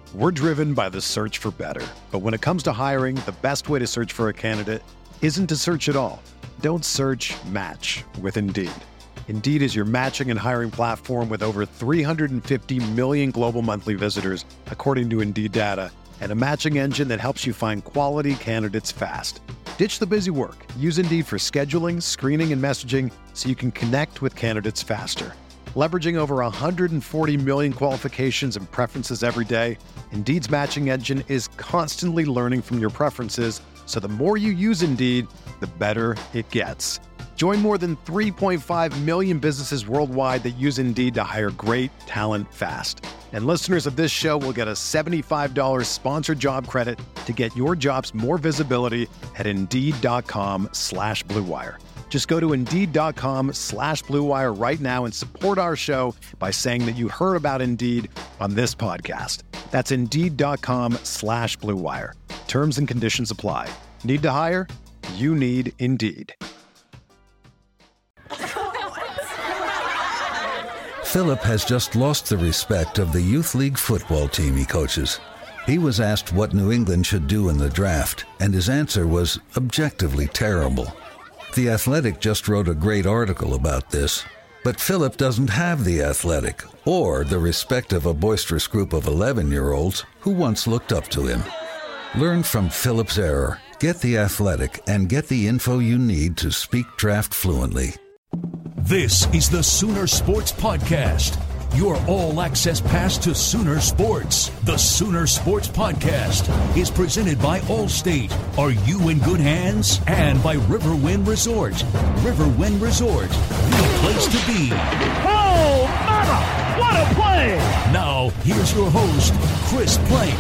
We're driven by the search for better. But when it comes to hiring, the best way to search for a candidate isn't to search at all. Don't search, match with Indeed. Indeed is your matching and hiring platform with over 350 million global monthly visitors, according to Indeed data, and a matching engine that helps you find quality candidates fast. Ditch the busy work. Use Indeed for scheduling, screening, and messaging so you can connect with candidates faster. Leveraging over 140 million qualifications and preferences every day, Indeed's matching engine is constantly learning from your preferences, so the more you use Indeed, the better it gets. Join more than 3.5 million businesses worldwide that use Indeed to hire great talent fast. And listeners of this show will get a $75 sponsored job credit to get your jobs more visibility at Indeed.com/Blue Wire. Just go to Indeed.com/Blue Wire right now and support our show by saying that you heard about Indeed on this podcast. That's Indeed.com/Blue Wire. Terms and conditions apply. Need to hire? You need Indeed. Philip has just lost the respect of the Youth League football team he coaches. He was asked what New England should do in the draft, and his answer was objectively terrible. The Athletic just wrote a great article about this, but Philip doesn't have the Athletic or the respect of a boisterous group of 11-year-olds who once looked up to him. Learn from Philip's error, get the Athletic, and get the info you need to speak draft fluently. This is the Sooner Sports Podcast, your all-access pass to Sooner Sports. The Sooner Sports Podcast is presented by Allstate. Are you in good hands? And by Riverwind Resort. Riverwind Resort, the place to be. Oh, mama! What a play! Now, here's your host, Chris Plank.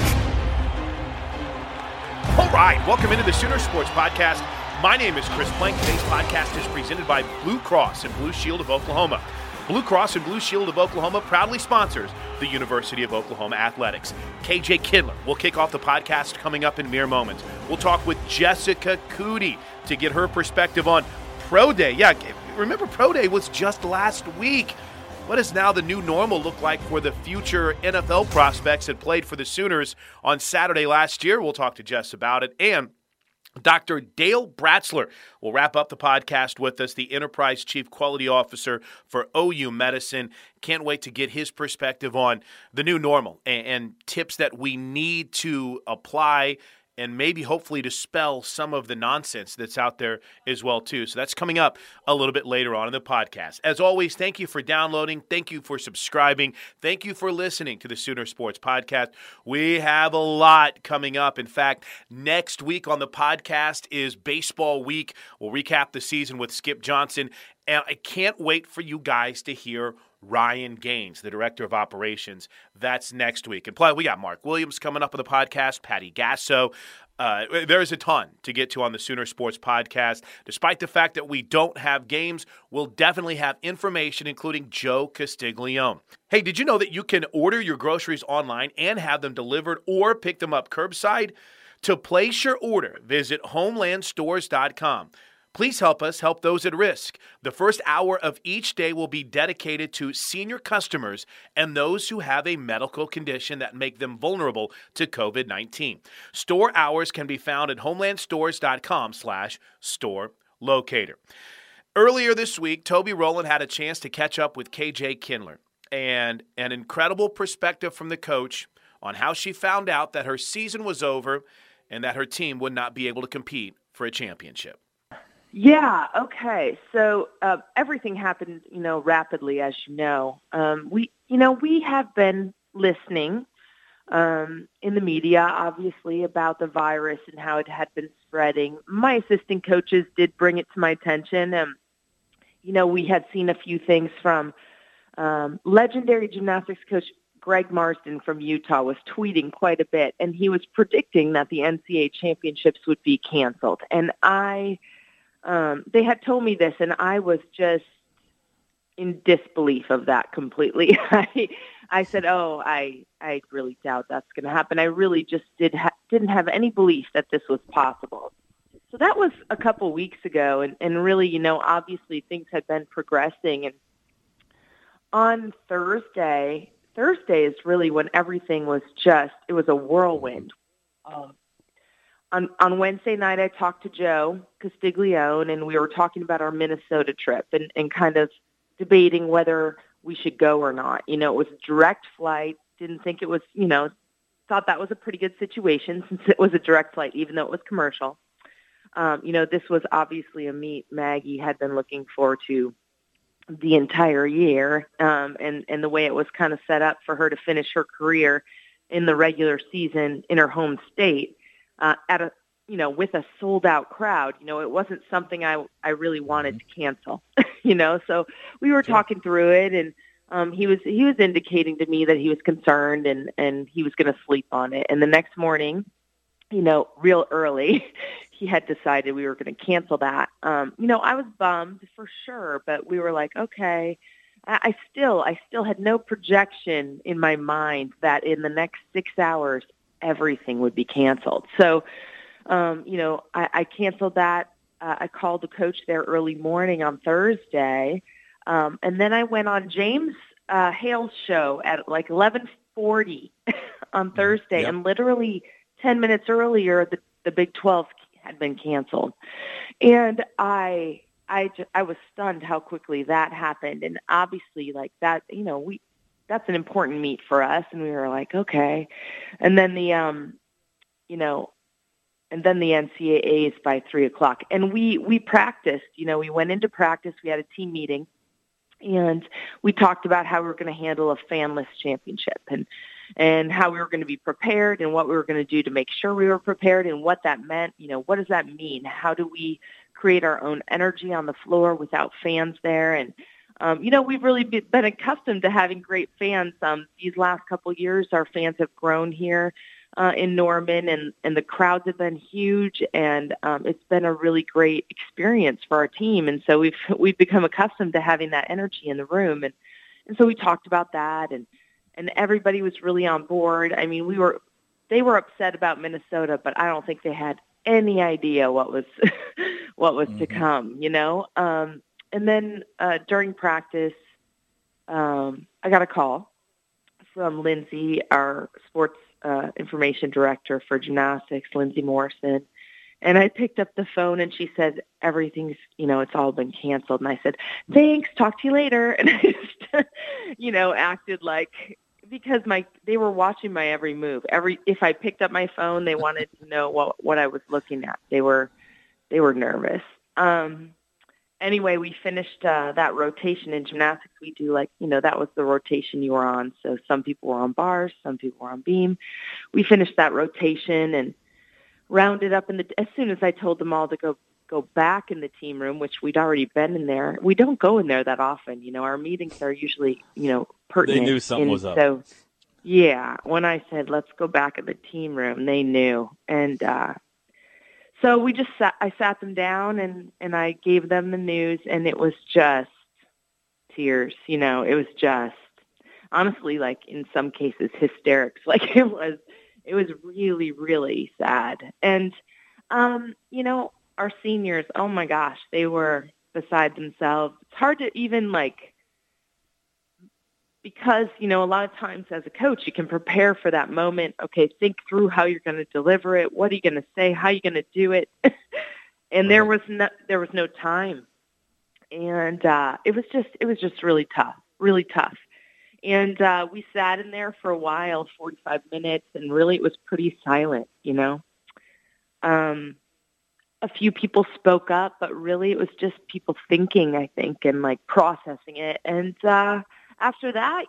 All right, welcome into the Sooner Sports Podcast. My name is Chris Plank. Today's podcast is presented by Blue Cross and Blue Shield of Oklahoma. Blue Cross and Blue Shield of Oklahoma proudly sponsors the University of Oklahoma Athletics. KJ Kindler will kick off the podcast coming up in mere moments. We'll talk with Jessica Coody to get her perspective on Pro Day. Yeah, remember Pro Day was just last week. What does now the new normal look like for the future NFL prospects that played for the Sooners on Saturday last year? We'll talk to Jess about it. And Dr. Dale Bratzler will wrap up the podcast with us, the Enterprise Chief Quality Officer for OU Medicine. Can't wait to get his perspective on the new normal and tips that we need to apply and maybe hopefully dispel some of the nonsense that's out there as well, too. So that's coming up a little bit later on in the podcast. As always, thank you for downloading. Thank you for subscribing. Thank you for listening to the Sooner Sports Podcast. We have a lot coming up. In fact, next week on the podcast is Baseball Week. We'll recap the season with Skip Johnson. And I can't wait for you guys to hear Ryan Gaines, the Director of Operations. That's next week. And plus, we got Mark Williams coming up on the podcast, Patty Gasso. There's a ton to get to on the Sooner Sports Podcast. Despite the fact that we don't have games, we'll definitely have information, including Joe Castiglione. Hey, did you know that you can order your groceries online and have them delivered or pick them up curbside? To place your order, visit homelandstores.com. Please help us help those at risk. The first hour of each day will be dedicated to senior customers and those who have a medical condition that make them vulnerable to COVID-19. Store hours can be found at homelandstores.com/store locator. Earlier this week, Toby Rowland had a chance to catch up with KJ Kindler, and an incredible perspective from the coach on how she found out that her season was over and that her team would not be able to compete for a championship. Yeah. Okay. So everything happened, rapidly, as you know. We have been listening in the media, obviously, about the virus and how it had been spreading. My assistant coaches did bring it to my attention. We had seen a few things from legendary gymnastics coach Greg Marsden from Utah was tweeting quite a bit, and he was predicting that the NCAA championships would be canceled. And they had told me this, and I was just in disbelief of that completely. I said, I really doubt that's going to happen. I really just didn't have any belief that this was possible. So that was a couple weeks ago, and really, obviously things had been progressing. And on Thursday, Thursday is really when everything was it was a whirlwind. On Wednesday night, I talked to Joe Castiglione, and we were talking about our Minnesota trip and kind of debating whether we should go or not. It was a direct flight. Didn't think it was, thought that was a pretty good situation since it was a direct flight, even though it was commercial. This was obviously a meet Maggie had been looking forward to the entire year, and the way it was kind of set up for her to finish her career in the regular season in her home state. With a sold out crowd, it wasn't something I really wanted to cancel, so we were talking through it, and he was indicating to me that he was concerned and he was going to sleep on it. And the next morning, real early, he had decided we were going to cancel that. I was bummed for sure, but we were like, okay. I still had no projection in my mind that in the next 6 hours, everything would be canceled. So, I canceled that. I called the coach there early morning on Thursday. And then I went on James Hale's show at like 11:40 on Thursday. Yep. And literally 10 minutes earlier, the Big 12 had been canceled. And I was stunned how quickly that happened. And obviously like that, that's an important meet for us. And we were like, okay. And then the NCAAs by 3:00. And we practiced, we went into practice. We had a team meeting and we talked about how we were going to handle a fanless championship and how we were going to be prepared and what we were going to do to make sure we were prepared and what that meant. What does that mean? How do we create our own energy on the floor without fans there? And, we've really been accustomed to having great fans. These last couple of years, our fans have grown here in Norman, and the crowds have been huge, and it's been a really great experience for our team. And so we've become accustomed to having that energy in the room. And so we talked about that, and everybody was really on board. I mean, they were upset about Minnesota, but I don't think they had any idea what was to come, and then during practice, I got a call from Lindsay, our sports information director for gymnastics, Lindsay Morrison. And I picked up the phone and she said, everything's, it's all been canceled. And I said, thanks, talk to you later. And I just, acted like, because they were watching my every move. If I picked up my phone, they wanted to know what I was looking at. They were nervous. Anyway, we finished that rotation in gymnastics. We do that was the rotation you were on. So some people were on bars, some people were on beam. We finished that rotation and rounded up as soon as I told them all to go back in the team room, which we'd already been in there. We don't go in there that often. Our meetings are usually, pertinent. They knew something was up. So, yeah, when I said, let's go back in the team room, they knew. And, so I sat them down and I gave them the news, and it was just tears, it was just honestly, like in some cases, hysterics. Like it was really, really sad. And, our seniors, oh my gosh, they were beside themselves. It's hard to even because, a lot of times as a coach, you can prepare for that moment. Okay, think through how you're going to deliver it. What are you going to say? How are you going to do it? And there was no time. And it was just really tough. And we sat in there for a while, 45 minutes, and really it was pretty silent, A few people spoke up, but really it was just people thinking, I think, and processing it. And after that,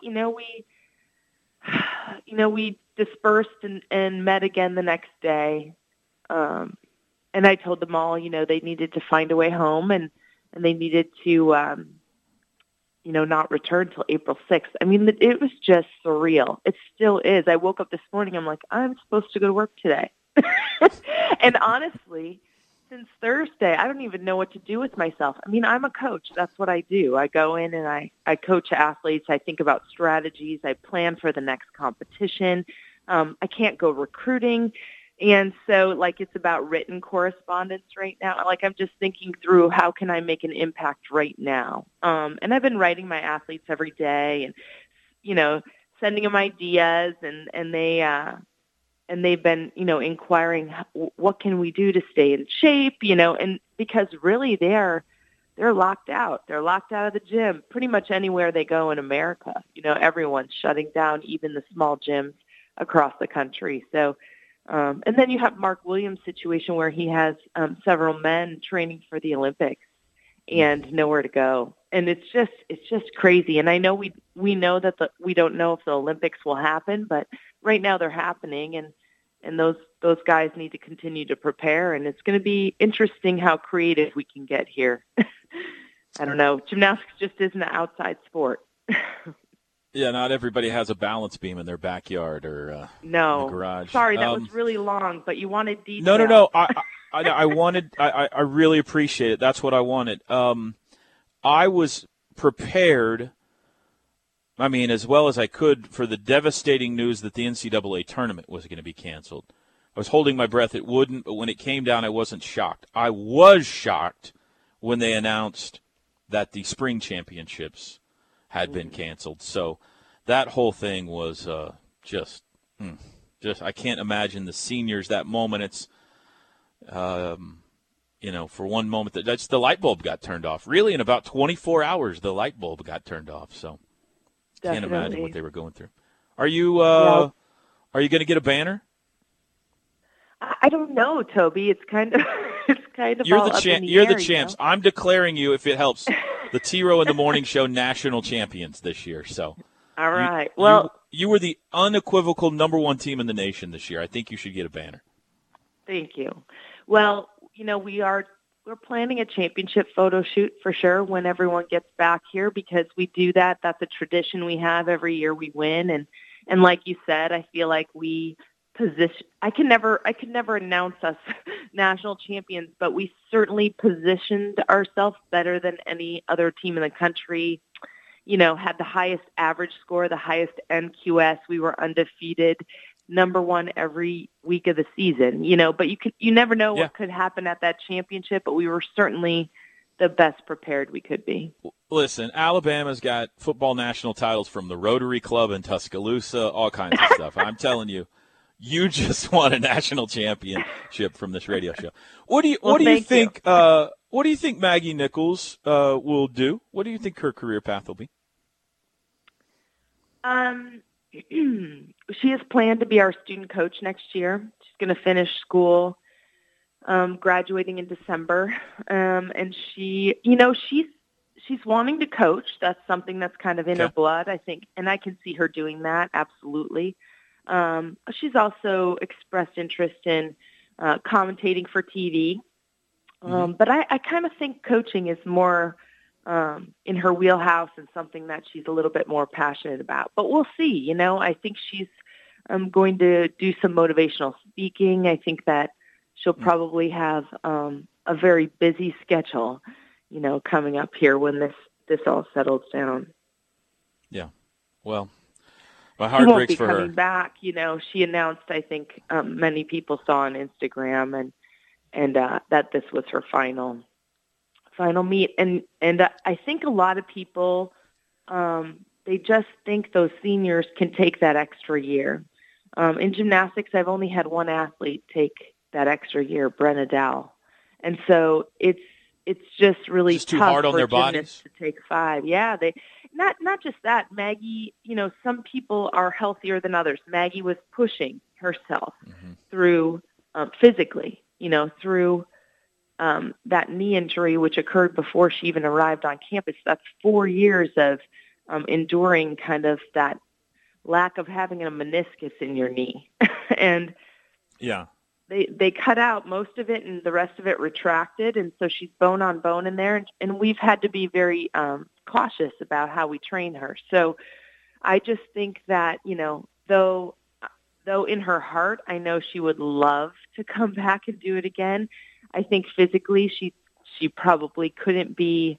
we dispersed and met again the next day. And I told them all, they needed to find a way home and they needed to, not return till April 6th. I mean, it was just surreal. It still is. I woke up this morning, I'm like, I'm supposed to go to work today. And honestly, since Thursday, I don't even know what to do with myself. I mean, I'm a coach. That's what I do. I go in and I coach athletes. I think about strategies. I plan for the next competition. I can't go recruiting. And so, it's about written correspondence right now. I'm just thinking through how can I make an impact right now. And I've been writing my athletes every day and, sending them ideas, and they've been, inquiring what can we do to stay in shape, and because really they're locked out. They're locked out of the gym pretty much anywhere they go in America. Everyone's shutting down, even the small gyms across the country. So, and then you have Mark Williams' situation where he has several men training for the Olympics and nowhere to go. And it's just crazy. And I know we know that we don't know if the Olympics will happen, but right now they're happening, and those guys need to continue to prepare. And it's going to be interesting how creative we can get here. I don't know. Gymnastics just isn't an outside sport. Yeah, not everybody has a balance beam in their backyard or in the garage. Sorry, that was really long, but you wanted detail. No. I really appreciate it. That's what I wanted. I was prepared, as well as I could, for the devastating news that the NCAA tournament was going to be canceled. I was holding my breath. It wouldn't, but when it came down, I wasn't shocked. I was shocked when they announced that the spring championships had been canceled. So that whole thing was just I can't imagine the seniors, that moment. It's, for one moment, that's the light bulb got turned off. Really, in about 24 hours, the light bulb got turned off. So Definitely. Can't imagine what they were going through. Are you going to get a banner? I don't know, Toby. It's kind of You're all the up in the You're air, the champs. I'm declaring you, if it helps, the T-Row in the Morning Show national champions this year. So, all right. You were the unequivocal number one team in the nation this year. I think you should get a banner. Thank you. Well, we're planning a championship photo shoot for sure when everyone gets back here, because we do that. That's a tradition we have every year we win. And like you said, I feel like we position. I could never announce us national champions, but we certainly positioned ourselves better than any other team in the country. Had the highest average score, the highest NQS. We were undefeated, number one every week of the season. But you never know what could happen at that championship. But we were certainly the best prepared we could be. Listen, Alabama's got football national titles from the Rotary Club in Tuscaloosa, all kinds of stuff. I'm telling you. You just won a national championship from this radio show. What do you think? What do you think Maggie Nichols will do? What do you think her career path will be? She has planned to be our student coach next year. She's going to finish school, graduating in December, and she's wanting to coach. That's something that's kind of in her blood, I think, and I can see her doing that absolutely. She's also expressed interest in commentating for TV. But I kind of think coaching is more in her wheelhouse and something that she's a little bit more passionate about. But we'll see. I think she's going to do some motivational speaking. I think that she'll probably have a very busy schedule, coming up here when this all settles down. Yeah. Well, my heart breaks for her. She won't be coming back. She announced, I think many people saw on Instagram and that this was her final meet. And I think a lot of people, they just think those seniors can take that extra year. In gymnastics, I've only had one athlete take that extra year, Brenna Dow. And so it's just really just too tough hard on for their gymnasts bodies to take 5. Yeah, they not just that. Maggie, some people are healthier than others. Maggie was pushing herself through physically, through that knee injury, which occurred before she even arrived on campus. That's 4 years of enduring kind of that lack of having a meniscus in your knee. And they cut out most of it and the rest of it retracted. And so she's bone on bone in there. And we've had to be very cautious about how we train her. So I just think that, though in her heart, I know she would love to come back and do it again. I think physically she probably couldn't be,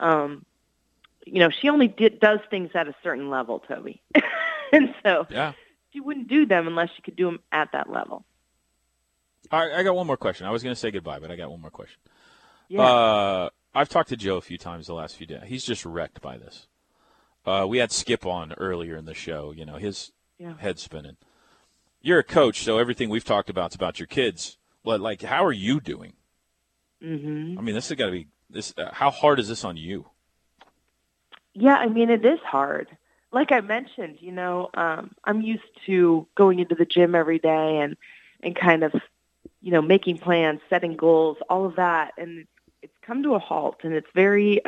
she only does things at a certain level, Toby. And so she wouldn't do them unless she could do them at that level. All right, I got one more question. I was going to say goodbye, but I got one more question. Yeah. I've talked to Joe a few times the last few days. He's just wrecked by this. We had Skip on earlier in the show, his head spinning. You're a coach, so everything we've talked about is about your kids. But, how are you doing? Mm-hmm. I mean, this has got to be this. How hard is this on you? Yeah, I mean, it is hard. Like I mentioned, I'm used to going into the gym every day and kind of, making plans, setting goals, all of that, and it's come to a halt, and it's very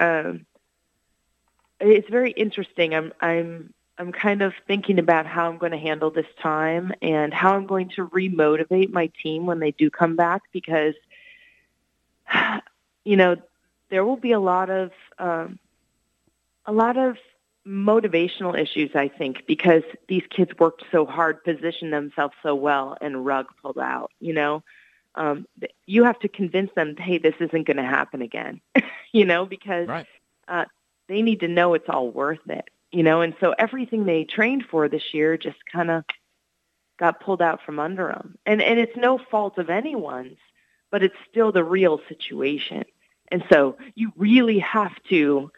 interesting. I'm kind of thinking about how I'm going to handle this time and how I'm going to remotivate my team when they do come back, because there will be a lot of motivational issues, I think, because these kids worked so hard, positioned themselves so well, and rug pulled out. You have to convince them, hey, this isn't going to happen again, because right. They need to know it's all worth it, and so everything they trained for this year just kind of got pulled out from under them. And it's no fault of anyone's, but it's still the real situation. And so you really have to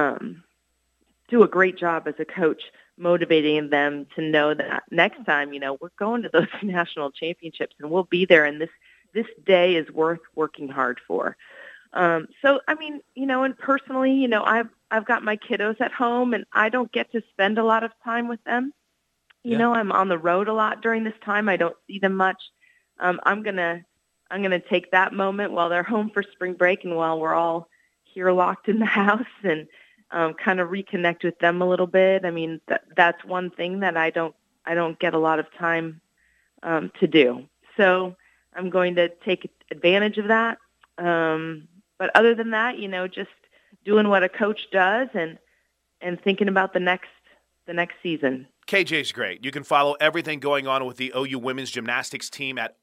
do a great job as a coach motivating them to know that next time, we're going to those national championships and we'll be there, and this day is worth working hard for. So, I mean, and personally, I've got my kiddos at home and I don't get to spend a lot of time with them. I'm on the road a lot during this time. I don't see them much. I'm going to take that moment while they're home for spring break and while we're all here locked in the house and kind of reconnect with them a little bit. I mean, that's one thing that I don't get a lot of time to do. So I'm going to take advantage of that. But other than that, just doing what a coach does and thinking about the next season. KJ's great. You can follow everything going on with the OU women's gymnastics team at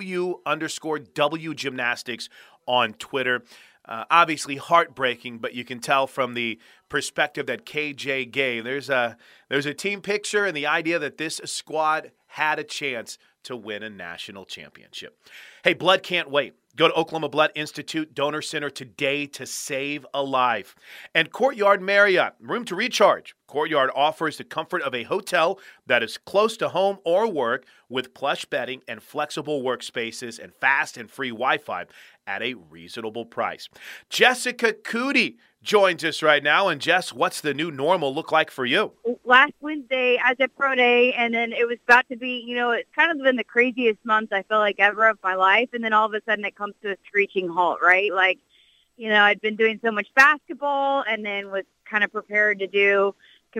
OU_W Gymnastics on Twitter. Obviously heartbreaking, but you can tell from the perspective that KJ gave. There's a team picture and the idea that this squad had a chance to win a national championship. Hey, blood can't wait. Go to Oklahoma Blood Institute Donor Center today to save a life. And Courtyard Marriott, room to recharge. Courtyard offers the comfort of a hotel that is close to home or work with plush bedding and flexible workspaces and fast and free Wi-Fi at a reasonable price. Jessica Cootie joins us right now. And Jess, what's the new normal look like for you? Last Wednesday, I was at Pro Day, and then it was about to be, it's kind of been the craziest month I feel like ever of my life, and then all of a sudden it comes to a screeching halt, right? Like, I'd been doing so much basketball and then was kind of preparing to do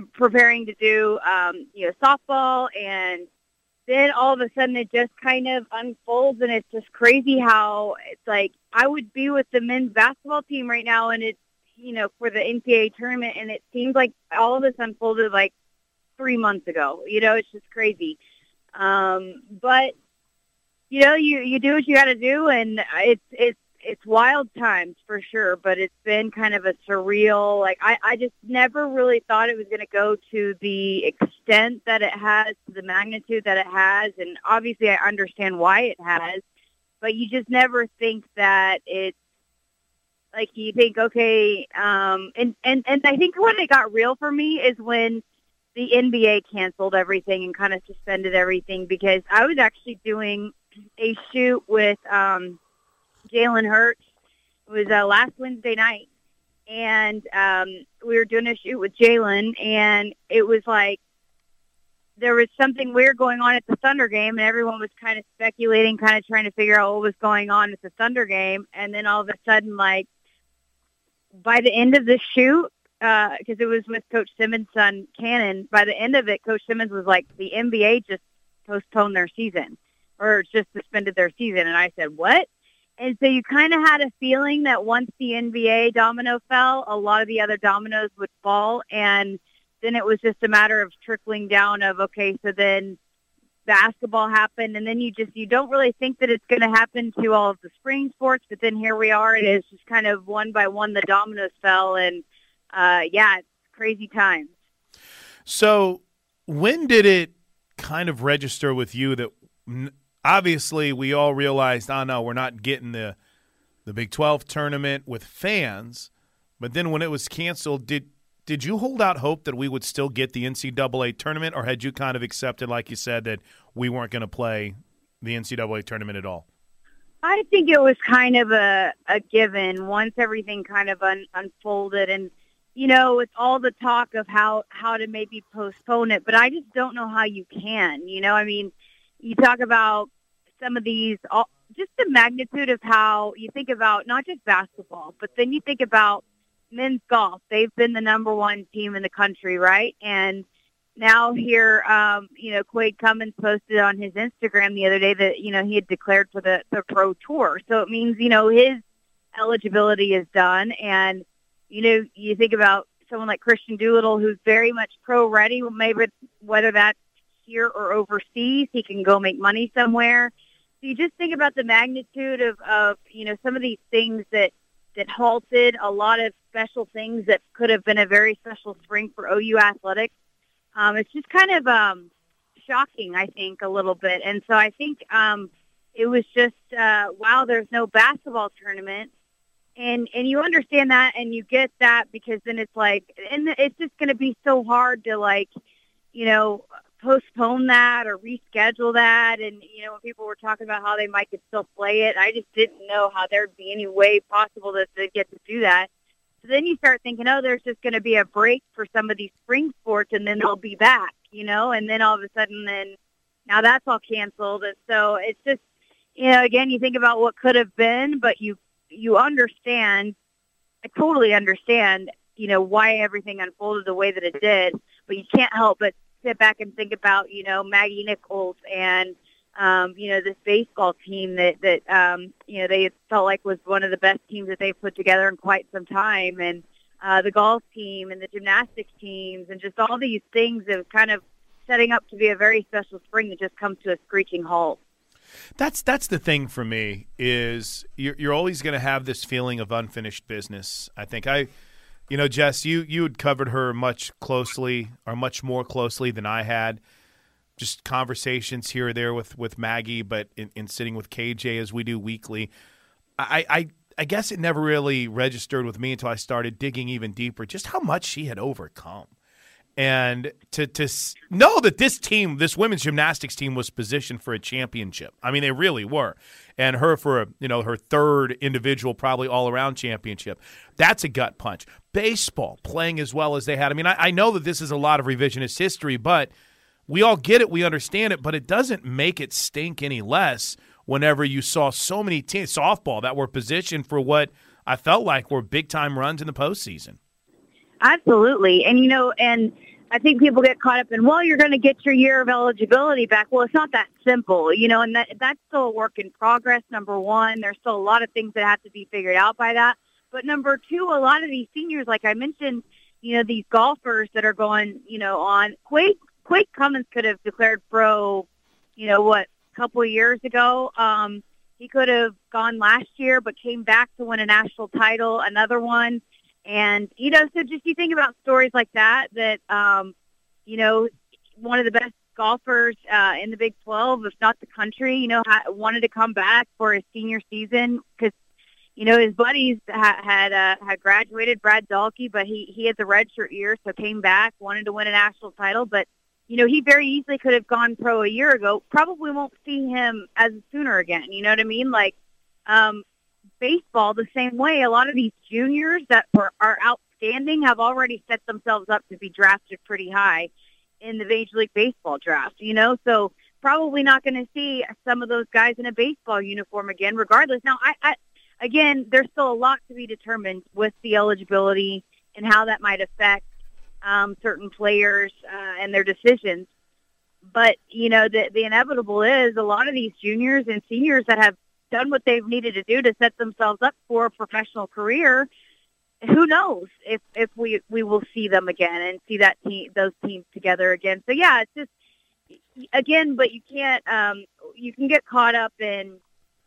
softball, and then all of a sudden it just kind of unfolds, and it's just crazy how it's like I would be with the men's basketball team right now, and it's, for the NCAA tournament, and it seems like all of this unfolded like 3 months ago. It's just crazy. But you do what you got to do, and it's wild times for sure. But it's been kind of a surreal. Like I just never really thought it was going to go to the extent that it has, to the magnitude that it has, and obviously I understand why it has. But you just never think that it's. Like you think, okay, and I think when it got real for me is when the NBA canceled everything and kind of suspended everything, because I was actually doing a shoot with Jalen Hurts. It was last Wednesday night, and we were doing a shoot with Jalen, and it was like there was something weird going on at the Thunder game, and everyone was kind of speculating, kind of trying to figure out what was going on at the Thunder game, and then all of a sudden, like, by the end of the shoot, because it was with Coach Simmons' son, Cannon, by the end of it, Coach Simmons was like, the NBA just postponed their season or just suspended their season. And I said, what? And so you kind of had a feeling that once the NBA domino fell, a lot of the other dominoes would fall. And then it was just a matter of trickling down of, okay, so then basketball happened, and then you don't really think that it's going to happen to all of the spring sports, but then here we are, and it's just kind of one by one the dominoes fell, and it's crazy times. So when did it kind of register with you that obviously we all realized, oh no, we're not getting the Big 12 tournament with fans, but then when it was canceled, did did you hold out hope that we would still get the NCAA tournament, or had you kind of accepted, like you said, that we weren't going to play the NCAA tournament at all? I think it was kind of a given once everything kind of unfolded, and it's all the talk of how to maybe postpone it, but I just don't know how you can. You talk about some of these, just the magnitude of how you think about not just basketball, but then you think about men's golf. They've been the number one team in the country, right? And now here, Quade Cummins posted on his Instagram the other day that, he had declared for the pro tour. So it means, his eligibility is done. And, you think about someone like Christian Doolittle, who's very much pro ready, maybe whether that's here or overseas, he can go make money somewhere. So you just think about the magnitude of some of these things that halted a lot of special things that could have been a very special spring for OU athletics. It's just kind of shocking, I think, a little bit. And so I think it was just, wow, there's no basketball tournament. And you understand that and you get that, because then it's like, and it's just going to be so hard to postpone that or reschedule that. And, when people were talking about how they might could still play it, I just didn't know how there'd be any way possible that they get to do that. So then you start thinking, there's just going to be a break for some of these spring sports, and then they'll be back, and then all of a sudden now that's all canceled. And so it's just, again, you think about what could have been, but you understand, I totally understand, why everything unfolded the way that it did, but you can't help but sit back and think about, Maggie Nichols and, this baseball team that they felt like was one of the best teams that they've put together in quite some time. And the golf team and the gymnastics teams and just all these things of kind of setting up to be a very special spring that just comes to a screeching halt. That's the thing for me, is you're always going to have this feeling of unfinished business. I think Jess, you had covered her much more closely than I had. Just conversations here or there with Maggie, but in sitting with KJ as we do weekly. I guess it never really registered with me until I started digging even deeper, just how much she had overcome. And to know that this women's gymnastics team was positioned for a championship. I mean, they really were. And her for her third individual, probably all-around championship. That's a gut punch. Baseball, playing as well as they had. I mean, I know that this is a lot of revisionist history, but we all get it, we understand it, but it doesn't make it stink any less whenever you saw so many teams, softball, that were positioned for what I felt like were big-time runs in the postseason. Absolutely. And, and I think people get caught up in, you're going to get your year of eligibility back. Well, it's not that simple, and that's still a work in progress, number one. There's still a lot of things that have to be figured out by that. But number two, a lot of these seniors, like I mentioned, these golfers that are going, on, Quade Cummins could have declared pro, a couple of years ago. He could have gone last year, but came back to win a national title, another one. And, so just you think about stories like that, one of the best golfers in the Big 12, if not the country, wanted to come back for his senior season because, his buddies had graduated, Brad Dahlke, but he had the redshirt year, so came back, wanted to win a national title. But, he very easily could have gone pro a year ago. Probably won't see him as a Sooner again. You know what I mean? Like, baseball the same way. A lot of these juniors that are outstanding have already set themselves up to be drafted pretty high in the Major League Baseball draft, so probably not going to see some of those guys in a baseball uniform again, regardless. Now, again, there's still a lot to be determined with the eligibility and how that might affect certain players and their decisions. But, the inevitable is a lot of these juniors and seniors that have done what they've needed to do to set themselves up for a professional career, who knows if we will see them again and see those teams together again. So yeah, it's just, again, but you can't, you can get caught up in,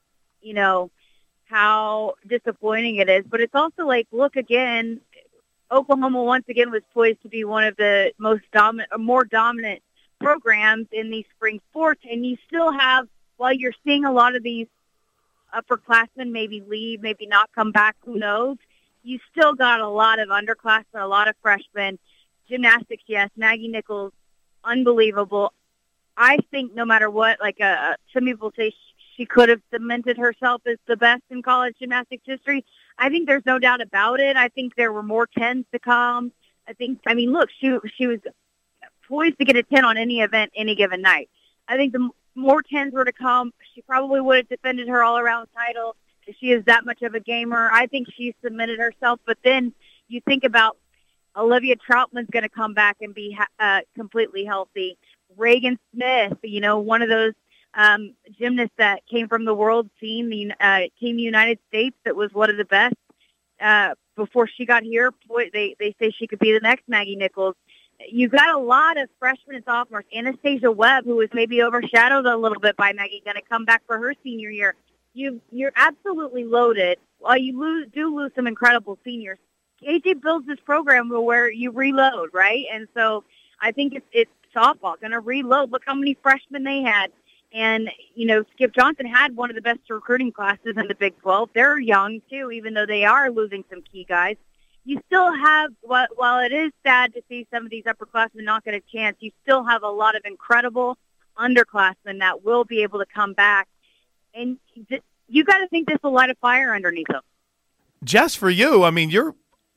how disappointing it is, but it's also like, look again, Oklahoma once again was poised to be one of the more dominant programs in these spring sports. And you still have, while you're seeing a lot of these upperclassmen maybe leave, maybe not come back, who knows? you still got a lot of underclassmen, a lot of freshmen. Gymnastics, yes. Maggie Nichols, unbelievable. I think no matter what, like some people say she could have cemented herself as the best in college gymnastics history. I think there's no doubt about it. I think there were more 10s to come. I mean, look, she was poised to get a 10 on any event, any given night. I think the more 10s were to come, she probably would have defended her all-around title. If she is that much of a gamer, I think she cemented herself. But then you think about Olivia Troutman's going to come back and be completely healthy. Reagan Smith, one of those gymnasts that came from the world scene, Team United States, that was one of the best before she got here. Boy, they say she could be the next Maggie Nichols. You've got a lot of freshmen and sophomores. Anastasia Webb, who was maybe overshadowed a little bit by Maggie, going to come back for her senior year. You're absolutely loaded. While you do lose some incredible seniors, AJ builds this program where you reload, right? And so I think it's softball going to reload. Look how many freshmen they had. And, Skip Johnson had one of the best recruiting classes in the Big 12. They're young, too, even though they are losing some key guys. You still have, while it is sad to see some of these upperclassmen not get a chance, you still have a lot of incredible underclassmen that will be able to come back. And you got to think this will light a fire underneath them. Jess, for you, you're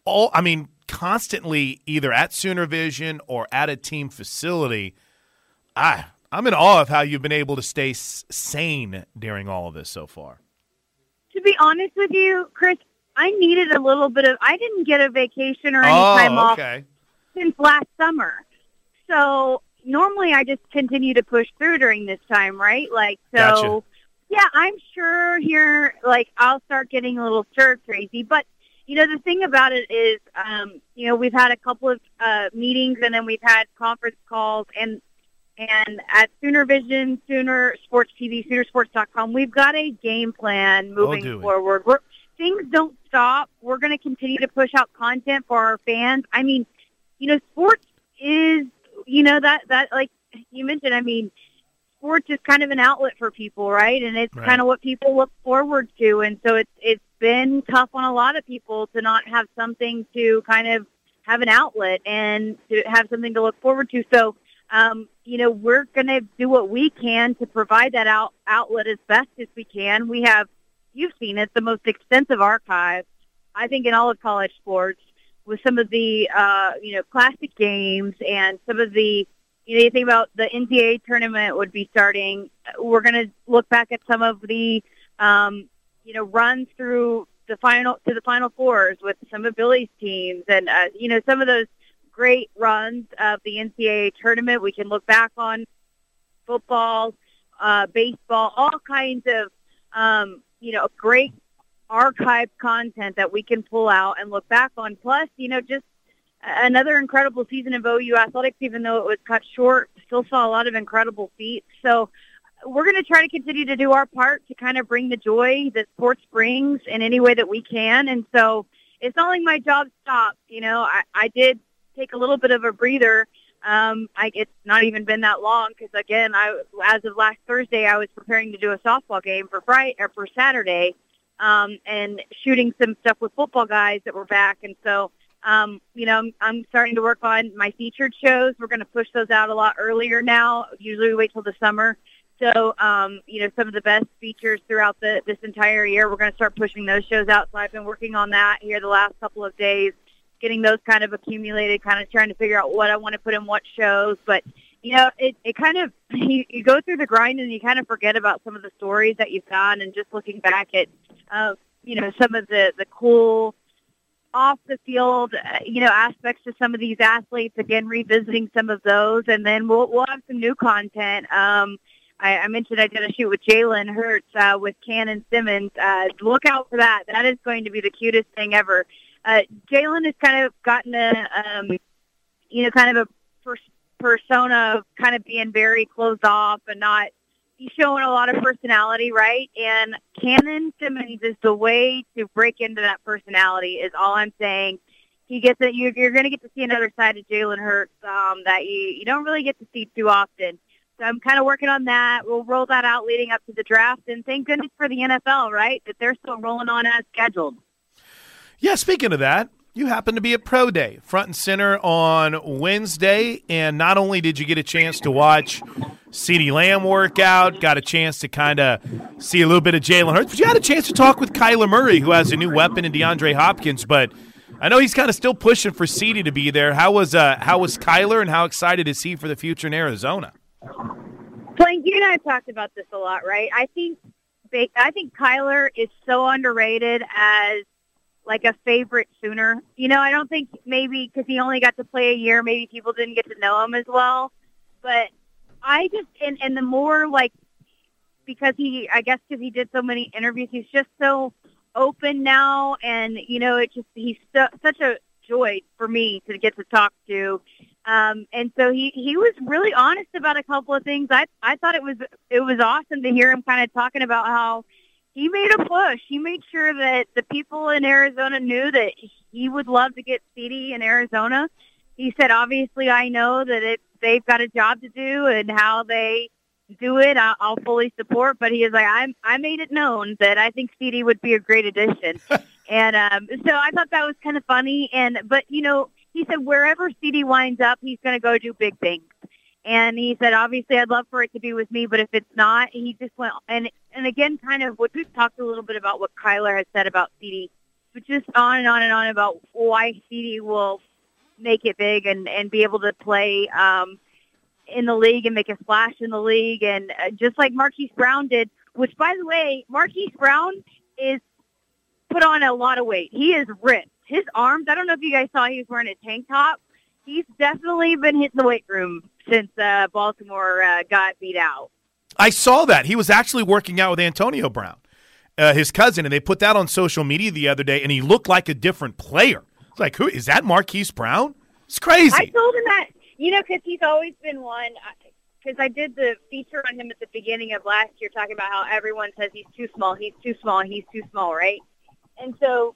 constantly either at Sooner Vision or at a team facility. I'm in awe of how you've been able to stay sane during all of this so far. To be honest with you, Chris, I needed a little bit of – I didn't get a vacation or any time off since last summer. So normally I just continue to push through during this time, right? Gotcha. Yeah, I'm sure here, I'll start getting a little stir-crazy. But, the thing about it is, we've had a couple of meetings, and then we've had conference calls, and at Sooner Vision, Sooner Sports TV, Soonersports.com, we've got a game plan moving forward. Things don't stop. We're going to continue to push out content for our fans. Sports is, that like you mentioned, sports is kind of an outlet for people, right? And it's kind of what people look forward to. And so it's been tough on a lot of people to not have something to kind of have an outlet and to have something to look forward to. So, we're going to do what we can to provide that outlet as best as we can. We have, you've seen it, the most extensive archive, I think, in all of college sports, with some of the, classic games and some of the, you think about the NCAA tournament would be starting. We're going to look back at some of the, runs through the Final Fours with some of Billy's teams and, some of those great runs of the NCAA tournament. We can look back on football, baseball, all kinds of, great archive content that we can pull out and look back on. Plus, just another incredible season of OU athletics, even though it was cut short, still saw a lot of incredible feats. So we're going to try to continue to do our part to kind of bring the joy that sports brings in any way that we can. And so it's not like my job stopped. I did take a little bit of a breather. It's not even been that long because, again, as of last Thursday, I was preparing to do a softball game for Saturday, and shooting some stuff with football guys that were back. And so, I'm starting to work on my featured shows. We're going to push those out a lot earlier now. Usually we wait till the summer. So, some of the best features throughout this entire year, we're going to start pushing those shows out. So I've been working on that here the last couple of days, getting those kind of accumulated, kind of trying to figure out what I want to put in what shows. But, it kind of, you go through the grind and you kind of forget about some of the stories that you've done, and just looking back at, some of the cool off the field, aspects to some of these athletes, again, revisiting some of those. And then we'll have some new content. I mentioned I did a shoot with Jalen Hurts with Cannon Simmons. Look out for that. That is going to be the cutest thing ever. Jalen has kind of gotten kind of a persona of kind of being very closed off and not showing a lot of personality, right? And Cannon Simmons is the way to break into that personality, is all I'm saying. He gets it. You're going to get to see another side of Jalen Hurts that you don't really get to see too often. So I'm kind of working on that. We'll roll that out leading up to the draft, and thank goodness for the NFL, right, that they're still rolling on as scheduled. Yeah, speaking of that, you happen to be at Pro Day, front and center on Wednesday, and not only did you get a chance to watch CeeDee Lamb work out, got a chance to kind of see a little bit of Jalen Hurts, but you had a chance to talk with Kyler Murray, who has a new weapon in DeAndre Hopkins, but I know he's kind of still pushing for CeeDee to be there. How was Kyler, and how excited is he for the future in Arizona? Plank, you and I have talked about this a lot, right? I think Kyler is so underrated as like a favorite Sooner. You know, I don't think maybe because he only got to play a year, maybe people didn't get to know him as well. But I just, and the more like, because he did so many interviews, he's just so open now. And, you know, he's such a joy for me to get to talk to. And so he was really honest about a couple of things. I thought it was awesome to hear him kind of talking about how he made a push. He made sure that the people in Arizona knew that he would love to get CeeDee in Arizona. He said, obviously, I know that they've got a job to do, and how they do it, I'll fully support. But he is like, I made it known that I think CeeDee would be a great addition. And so I thought that was kind of funny. But, you know, he said wherever CeeDee winds up, he's going to go do big things. And he said, obviously, I'd love for it to be with me, but if it's not, he just went. And again, kind of what we've talked a little bit about what Kyler has said about CeeDee, but just on and on and on about why CeeDee will make it big and be able to play in the league and make a splash in the league. And just like Marquise Brown did, which, by the way, Marquise Brown is put on a lot of weight. He is ripped. His arms, I don't know if you guys saw, he was wearing a tank top. He's definitely been hitting the weight room since Baltimore got beat out. I saw that. He was actually working out with Antonio Brown, his cousin, and they put that on social media the other day, and he looked like a different player. It's like, who is that, Marquise Brown? It's crazy. I told him that, you know, because he's always been one, because I did the feature on him at the beginning of last year talking about how everyone says he's too small, right? And so,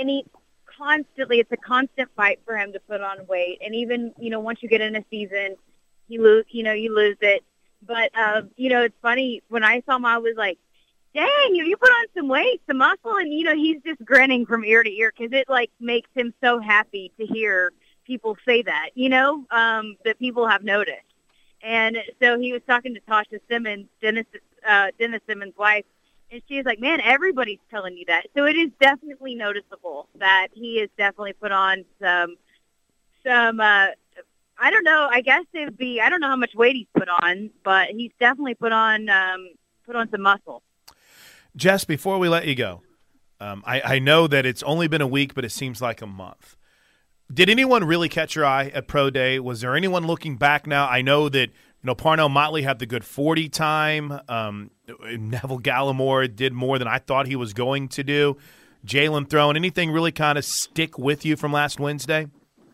it's a constant fight for him to put on weight. And even, you know, once you get in a season, you lose it. But, you know, it's funny. When I saw him, I was like, dang, you put on some weight, some muscle. And, you know, he's just grinning from ear to ear because it, like, makes him so happy to hear people say that, you know, that people have noticed. And so he was talking to Tasha Simmons, Dennis Simmons' wife, and she's like, man, everybody's telling you that. So it is definitely noticeable that he has definitely put on some I don't know, I guess it would be, I don't know how much weight he's put on, but he's definitely put on some muscle. Jess, before we let you go, I know that it's only been a week, but it seems like a month. Did anyone really catch your eye at Pro Day? Was there anyone looking back now? I know that, you know, Parnell Motley had the good 40 time. Neville Gallimore did more than I thought he was going to do. Jalen Throne, anything really kind of stick with you from last Wednesday?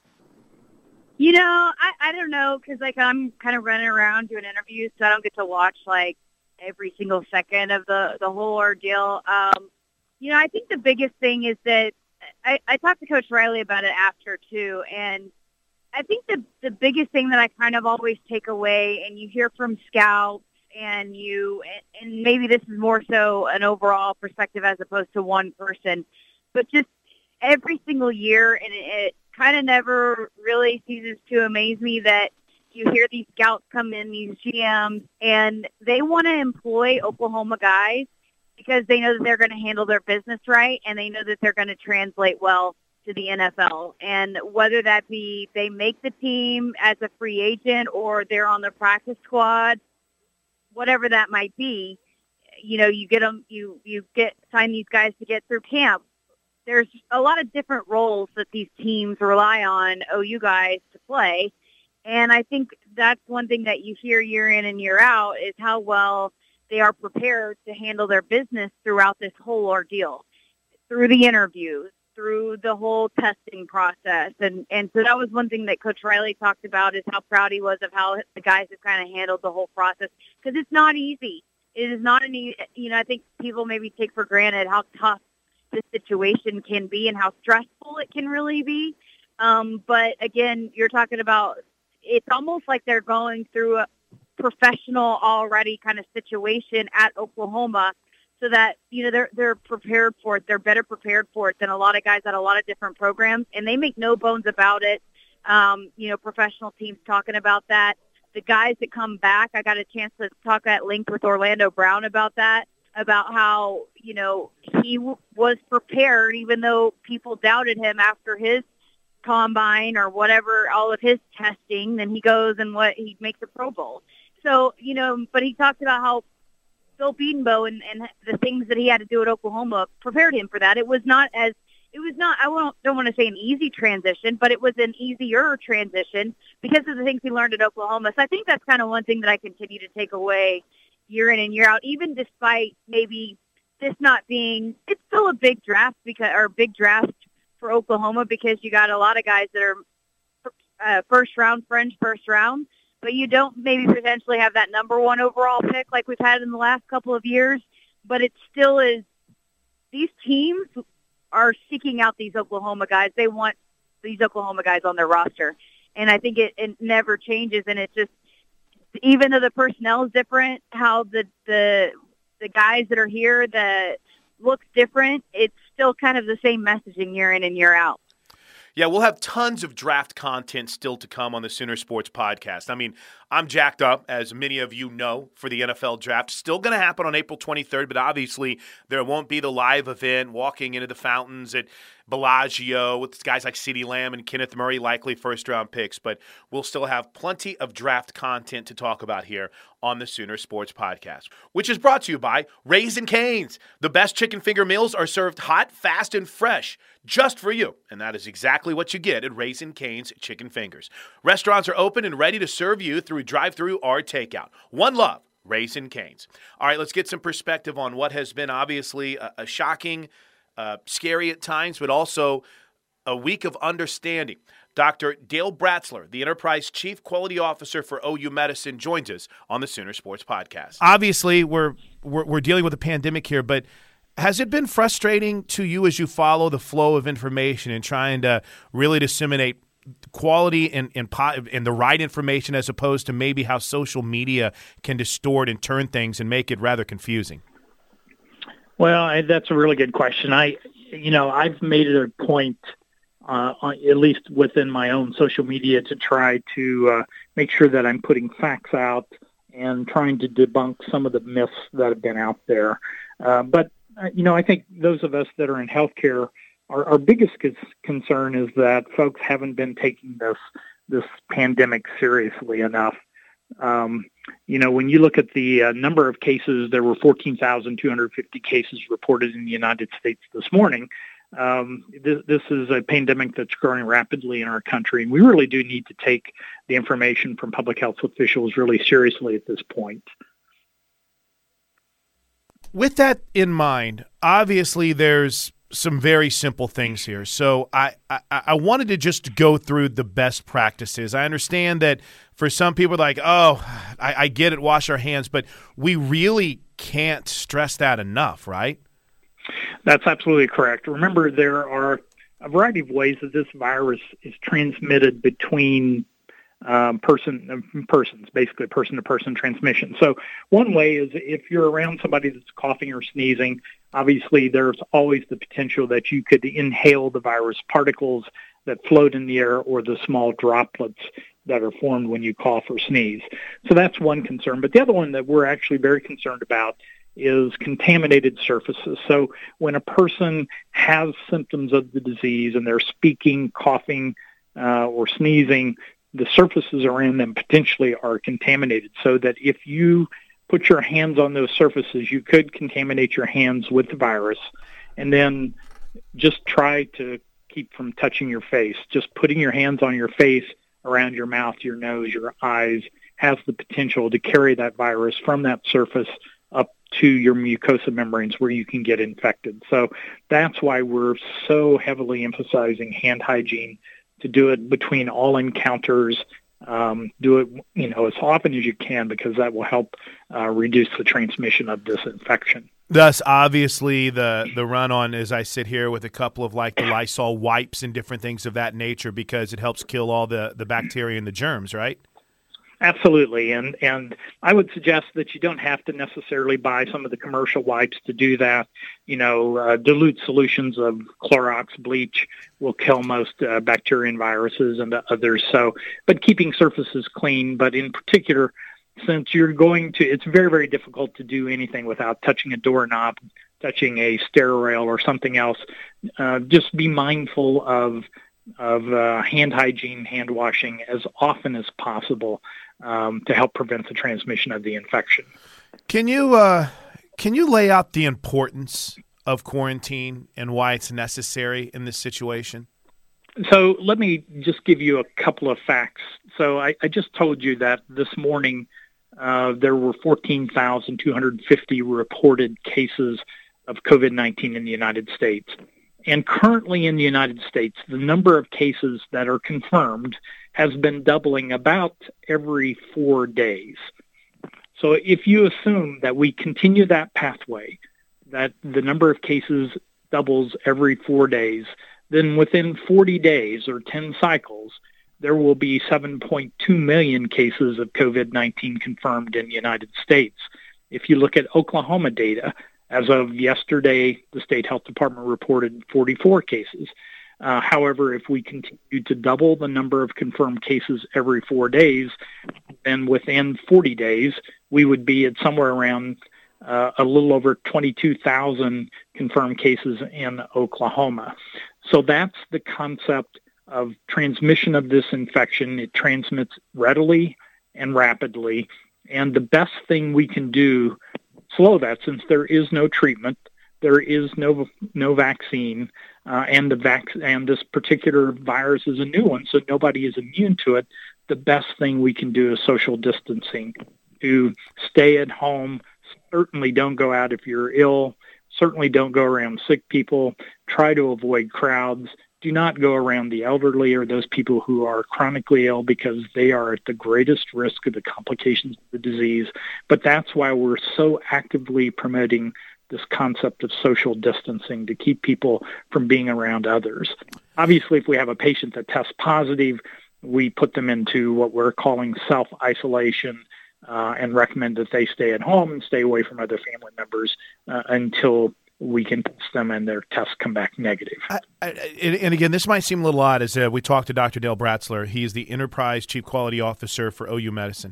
You know, I don't know, because, like, I'm kind of running around doing interviews, so I don't get to watch, like, every single second of the whole ordeal. You know, I think the biggest thing is that I talked to Coach Riley about it after, too, and I think the biggest thing that I kind of always take away, and you hear from scouts, and maybe this is more so an overall perspective as opposed to one person, but just every single year, and it kind of never really ceases to amaze me that you hear these scouts come in, these GMs, and they want to employ Oklahoma guys because they know that they're going to handle their business right, and they know that they're going to translate well to the NFL. And whether that be they make the team as a free agent or they're on the practice squad, whatever that might be, you know, you get them, you sign these guys to get through camp. There's a lot of different roles that these teams rely on OU guys to play. And I think that's one thing that you hear year in and year out is how well they are prepared to handle their business throughout this whole ordeal, through the interviews, through the whole testing process. And so that was one thing that Coach Riley talked about, is how proud he was of how the guys have kind of handled the whole process, because it's not easy. It is not you know, I think people maybe take for granted how tough this situation can be and how stressful it can really be. But again, you're talking about, it's almost like they're going through a professional already kind of situation at Oklahoma. so that, they're prepared for it. They're better prepared for it than a lot of guys at a lot of different programs, and they make no bones about it. Professional teams talking about that. The guys that come back, I got a chance to talk at length with Orlando Brown about that, about how, he was prepared, even though people doubted him after his combine or whatever, all of his testing, then he goes and he makes a Pro Bowl. So, but he talked about how Phil Bedenbaugh and the things that he had to do at Oklahoma prepared him for that. It was not, I don't want to say an easy transition, but it was an easier transition because of the things he learned at Oklahoma. So I think that's kind of one thing that I continue to take away year in and year out, even despite maybe this not being, it's still a big draft for Oklahoma because you got a lot of guys that are first round, but you don't maybe potentially have that number one overall pick like we've had in the last couple of years. But it still is, these teams are seeking out these Oklahoma guys. They want these Oklahoma guys on their roster. And I think it never changes. And it's just, even though the personnel is different, how the guys that are here that looks different, it's still kind of the same messaging year in and year out. Yeah, we'll have tons of draft content still to come on the Sooner Sports Podcast. I mean, I'm jacked up, as many of you know, for the NFL Draft. Still going to happen on April 23rd, but obviously there won't be the live event walking into the fountains at Bellagio with guys like CeeDee Lamb and Kenneth Murray, likely first-round picks. But we'll still have plenty of draft content to talk about here on the Sooner Sports Podcast, which is brought to you by Raising Cane's. The best chicken finger meals are served hot, fast, and fresh just for you. And that is exactly what you get at Raising Cane's Chicken Fingers. Restaurants are open and ready to serve you through drive-through or takeout. One love, Raising Cane's. All right, let's get some perspective on what has been obviously a shocking, scary at times, but also a week of understanding. Dr. Dale Bratzler, the Enterprise Chief Quality Officer for OU Medicine, joins us on the Sooner Sports Podcast. Obviously, we're dealing with a pandemic here, but has it been frustrating to you as you follow the flow of information and trying to really disseminate quality and the right information as opposed to maybe how social media can distort and turn things and make it rather confusing? Well, that's a really good question. I've made it a point, at least within my own social media, to try to make sure that I'm putting facts out and trying to debunk some of the myths that have been out there. But I think those of us that are in healthcare, our biggest concern is that folks haven't been taking this pandemic seriously enough. When you look at the number of cases, there were 14,250 cases reported in the United States this morning. This is a pandemic that's growing rapidly in our country, and we really do need to take the information from public health officials really seriously at this point. With that in mind, obviously there's some very simple things here. So I wanted to just go through the best practices. I understand that for some people, like, I get it, wash our hands, but we really can't stress that enough, right? That's absolutely correct. Remember, there are a variety of ways that this virus is transmitted between persons, basically person-to-person transmission. So one way is if you're around somebody that's coughing or sneezing, obviously there's always the potential that you could inhale the virus particles that float in the air or the small droplets that are formed when you cough or sneeze. So that's one concern. But the other one that we're actually very concerned about is contaminated surfaces. So when a person has symptoms of the disease and they're speaking, coughing, or sneezing, the surfaces around them potentially are contaminated, so that if you put your hands on those surfaces, you could contaminate your hands with the virus. And then just try to keep from touching your face. Just putting your hands on your face, around your mouth, your nose, your eyes, has the potential to carry that virus from that surface up to your mucosa membranes where you can get infected. So that's why we're so heavily emphasizing hand hygiene, to do it between all encounters. Do it, as often as you can, because that will help reduce the transmission of this infection. Thus, obviously, the run on, as I sit here with a couple of the Lysol wipes and different things of that nature, because it helps kill all the bacteria and the germs, right? Absolutely. And I would suggest that you don't have to necessarily buy some of the commercial wipes to do that. Dilute solutions of Clorox bleach will kill most bacteria and viruses and others. But keeping surfaces clean, but in particular, since it's very, very difficult to do anything without touching a doorknob, touching a stair rail or something else. Just be mindful of hand hygiene, hand washing as often as possible to help prevent the transmission of the infection. Can you lay out the importance of quarantine and why it's necessary in this situation? So let me just give you a couple of facts. So I just told you that this morning there were 14,250 reported cases of COVID-19 in the United States. And currently in the United States, the number of cases that are confirmed has been doubling about every 4 days. So if you assume that we continue that pathway, that the number of cases doubles every 4 days, then within 40 days or 10 cycles, there will be 7.2 million cases of COVID-19 confirmed in the United States. If you look at Oklahoma data, as of yesterday, the state health department reported 44 cases. However, if we continue to double the number of confirmed cases every 4 days, then within 40 days, we would be at somewhere around a little over 22,000 confirmed cases in Oklahoma. So that's the concept of transmission of this infection. It transmits readily and rapidly. And the best thing we can do slow that, since there is no treatment, there is no vaccine, and this particular virus is a new one, so nobody is immune to it. The best thing we can do is social distancing. To stay at home, certainly don't go out if you're ill, certainly don't go around sick people, try to avoid crowds. Do not go around the elderly or those people who are chronically ill, because they are at the greatest risk of the complications of the disease. But that's why we're so actively promoting this concept of social distancing, to keep people from being around others. Obviously, if we have a patient that tests positive, we put them into what we're calling self-isolation and recommend that they stay at home and stay away from other family members until we can test them and their tests come back negative. And again, this might seem a little odd as we talked to Dr. Dale Bratzler. He is the Enterprise Chief Quality Officer for OU Medicine.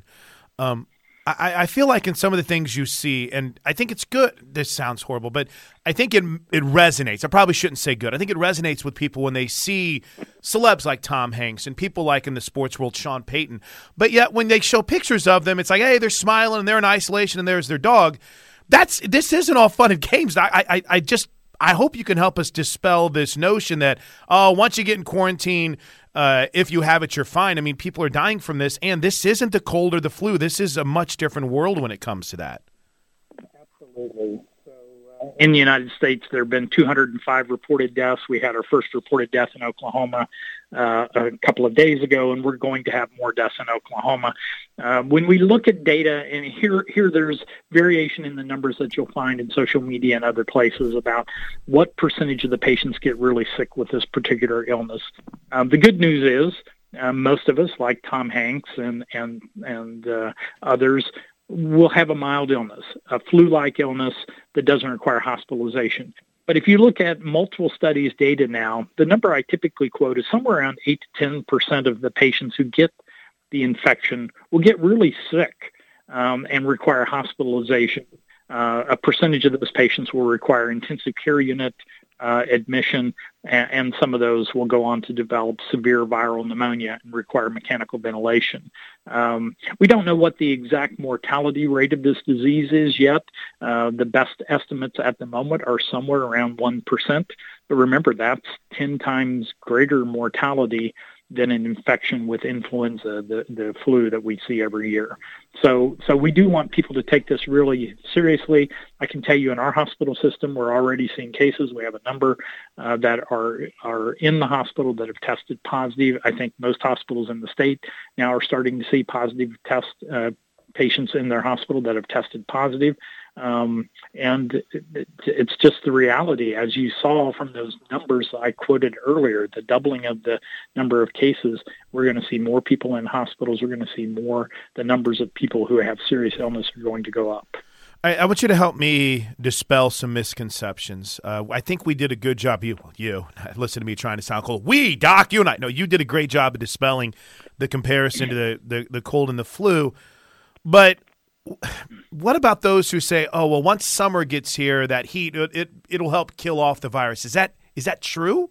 I feel like in some of the things you see, and I think it's good. This sounds horrible, but I think it resonates. I probably shouldn't say good. I think it resonates with people when they see celebs like Tom Hanks and people like in the sports world, Sean Payton. But yet when they show pictures of them, it's like, hey, they're smiling and they're in isolation and there's their dog. This isn't all fun and games. I hope you can help us dispel this notion that, once you get in quarantine, if you have it, you're fine. I mean, people are dying from this, and this isn't the cold or the flu. This is a much different world when it comes to that. Absolutely. So, in the United States, there have been 205 reported deaths. We had our first reported death in Oklahoma a couple of days ago, and we're going to have more deaths in Oklahoma. When we look at data, and here there's variation in the numbers that you'll find in social media and other places about what percentage of the patients get really sick with this particular illness. The good news is most of us, like Tom Hanks and others, will have a mild illness, a flu-like illness that doesn't require hospitalization. But if you look at multiple studies data now, the number I typically quote is somewhere around 8 to 10% of the patients who get the infection will get really sick and require hospitalization. A percentage of those patients will require intensive care unit admission, and some of those will go on to develop severe viral pneumonia and require mechanical ventilation. We don't know what the exact mortality rate of this disease is yet. The best estimates at the moment are somewhere around 1%. But remember, that's 10 times greater mortality than an infection with influenza, the flu that we see every year. So we do want people to take this really seriously. I can tell you in our hospital system, we're already seeing cases. We have a number that are in the hospital that have tested positive. I think most hospitals in the state now are starting to see positive patients in their hospital that have tested positive. And it's just the reality, as you saw from those numbers I quoted earlier, the doubling of the number of cases. We're going to see more people in hospitals. We're going to see the numbers of people who have serious illness are going to go up. I want you to help me dispel some misconceptions. I think we did a good job. You listen to me trying to sound cool. We, Doc, you and I. No, you did a great job of dispelling the comparison to the cold and the flu. But what about those who say, "Oh, well, once summer gets here, that heat it'll help kill off the virus"? Is that true?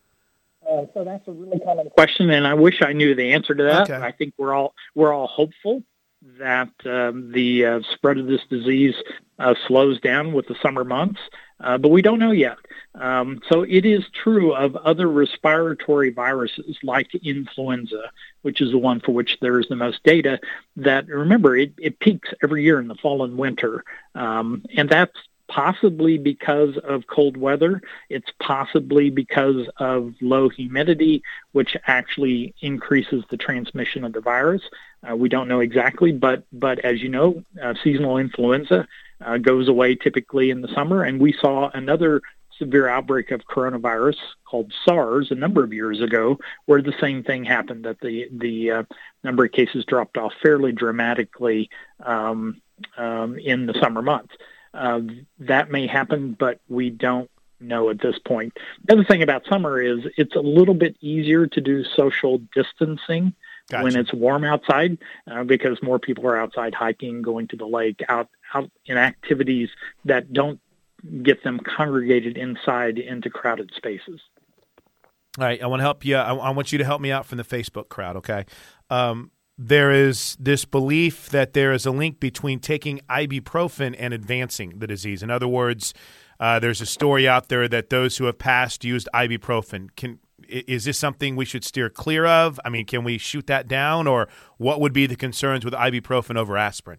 So that's a really common question, and I wish I knew the answer to that. Okay. I think we're all hopeful that the spread of this disease slows down with the summer months, but we don't know yet. So it is true of other respiratory viruses like influenza, which is the one for which there is the most data, that, remember, it peaks every year in the fall and winter. And that's possibly because of cold weather. It's possibly because of low humidity, which actually increases the transmission of the virus. We don't know exactly, but as you know, seasonal influenza goes away typically in the summer, and we saw another severe outbreak of coronavirus called SARS a number of years ago, where the same thing happened, that the number of cases dropped off fairly dramatically in the summer months. That may happen, but we don't know at this point. The other thing about summer is it's a little bit easier to do social distancing. Gotcha. When it's warm outside, because more people are outside hiking, going to the lake, out in activities that don't get them congregated inside into crowded spaces. All right, I want to help you. I want you to help me out from the Facebook crowd, okay? There is this belief that there is a link between taking ibuprofen and advancing the disease. In other words, there's a story out there that those who have passed used ibuprofen. Is this something we should steer clear of? I mean, can we shoot that down, or what would be the concerns with ibuprofen over aspirin?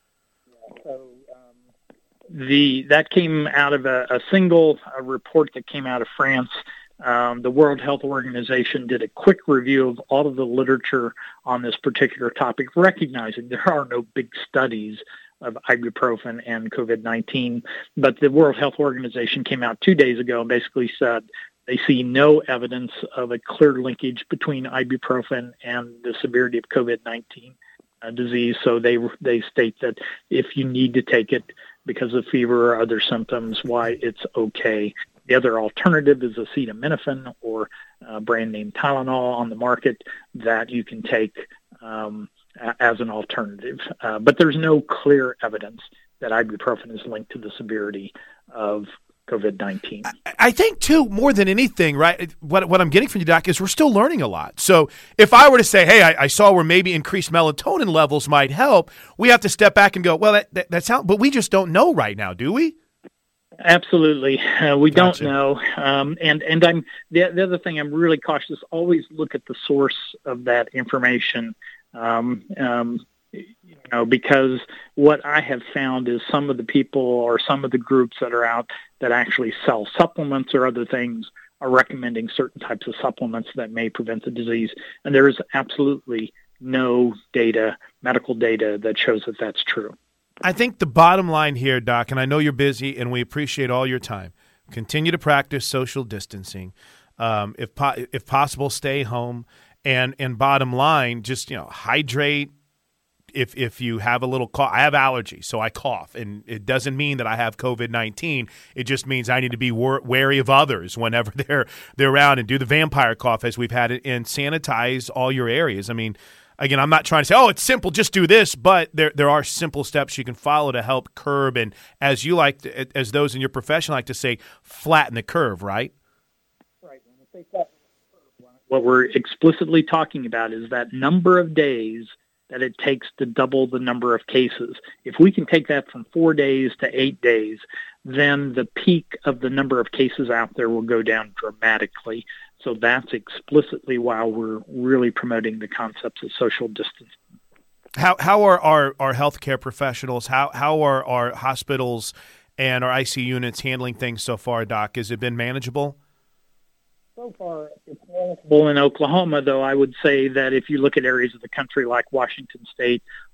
So that came out of a single report that came out of France. The World Health Organization did a quick review of all of the literature on this particular topic, recognizing there are no big studies of ibuprofen and COVID-19. But the World Health Organization came out 2 days ago and basically said they see no evidence of a clear linkage between ibuprofen and the severity of COVID-19 disease. So they state that if you need to take it because of fever or other symptoms, why it's okay. The other alternative is acetaminophen or brand name Tylenol on the market that you can take as an alternative. But there's no clear evidence that ibuprofen is linked to the severity of COVID-19. I think, too, more than anything, right, what I'm getting from you, Doc, is we're still learning a lot. So if I were to say, hey, I saw where maybe increased melatonin levels might help, we have to step back and go, well, that sounds, but we just don't know right now, do we? Absolutely. We don't know. And I'm the other thing I'm really cautious, always look at the source of that information. Because what I have found is some of the people or some of the groups that are out that actually sell supplements or other things are recommending certain types of supplements that may prevent the disease. And there is absolutely no data, medical data, that shows that that's true. I think the bottom line here, Doc, and I know you're busy and we appreciate all your time, continue to practice social distancing. If possible, stay home. And bottom line, just hydrate. If you have a little cough, I have allergies, so I cough, and it doesn't mean that I have COVID-19. It just means I need to be wary of others whenever they're around, and do the vampire cough as we've had it, and sanitize all your areas. I mean, again, I'm not trying to say, it's simple, just do this, but there are simple steps you can follow to help curb, and as those in your profession like to say, flatten the curve, right? Right. When we say flatten the curve, what we're explicitly talking about is that number of days that it takes to double the number of cases. If we can take that from 4 days to 8 days, then the peak of the number of cases out there will go down dramatically. So that's explicitly why we're really promoting the concepts of social distancing. How are our healthcare professionals, how are our hospitals and our ICU units handling things so far, Doc? Has it been manageable? So far, it's manageable in Oklahoma, though I would say that if you look at areas of the country like Washington State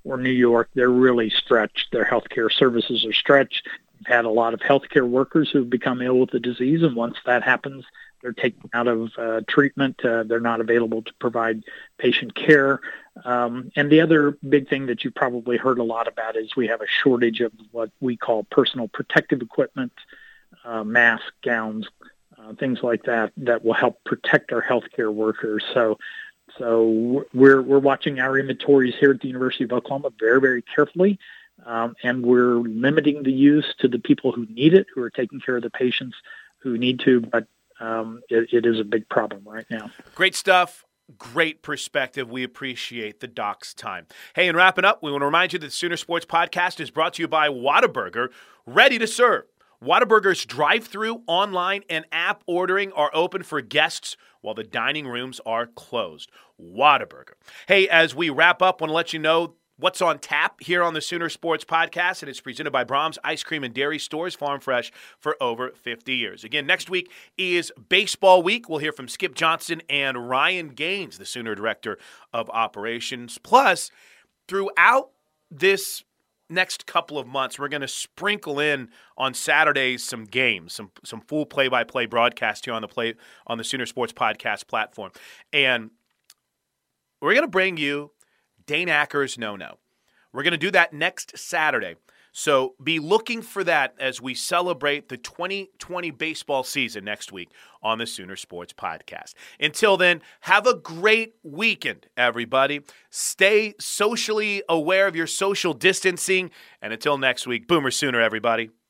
or New York, they're really stretched. Their healthcare services are stretched. We've had a lot of healthcare workers who've become ill with the disease, and once that happens, they're taken out of treatment. They're not available to provide patient care. And the other big thing that you probably heard a lot about is we have a shortage of what we call personal protective equipment, masks, gowns, things like that will help protect our healthcare workers. So we're watching our inventories here at the University of Oklahoma very, very carefully, and we're limiting the use to the people who need it, who are taking care of the patients who need to, but it is a big problem right now. Great stuff. Great perspective. We appreciate the doc's time. Hey, and wrapping up, we want to remind you that the Sooner Sports Podcast is brought to you by Whataburger, ready to serve. Whataburger's drive-thru, online, and app ordering are open for guests while the dining rooms are closed. Whataburger. Hey, as we wrap up, want to let you know what's on tap here on the Sooner Sports Podcast, and it's presented by Brahms Ice Cream and Dairy Stores, farm fresh for over 50 years. Again, next week is Baseball Week. We'll hear from Skip Johnson and Ryan Gaines, the Sooner Director of Operations. Plus, throughout this next couple of months, we're going to sprinkle in on Saturdays some games, some full play-by-play broadcast here on the Sooner Sports Podcast platform. And we're going to bring you Dane Acker's No-No. We're going to do that next Saturday. So be looking for that as we celebrate the 2020 baseball season next week on the Sooner Sports Podcast. Until then, have a great weekend, everybody. Stay socially aware of your social distancing. And until next week, Boomer Sooner, everybody.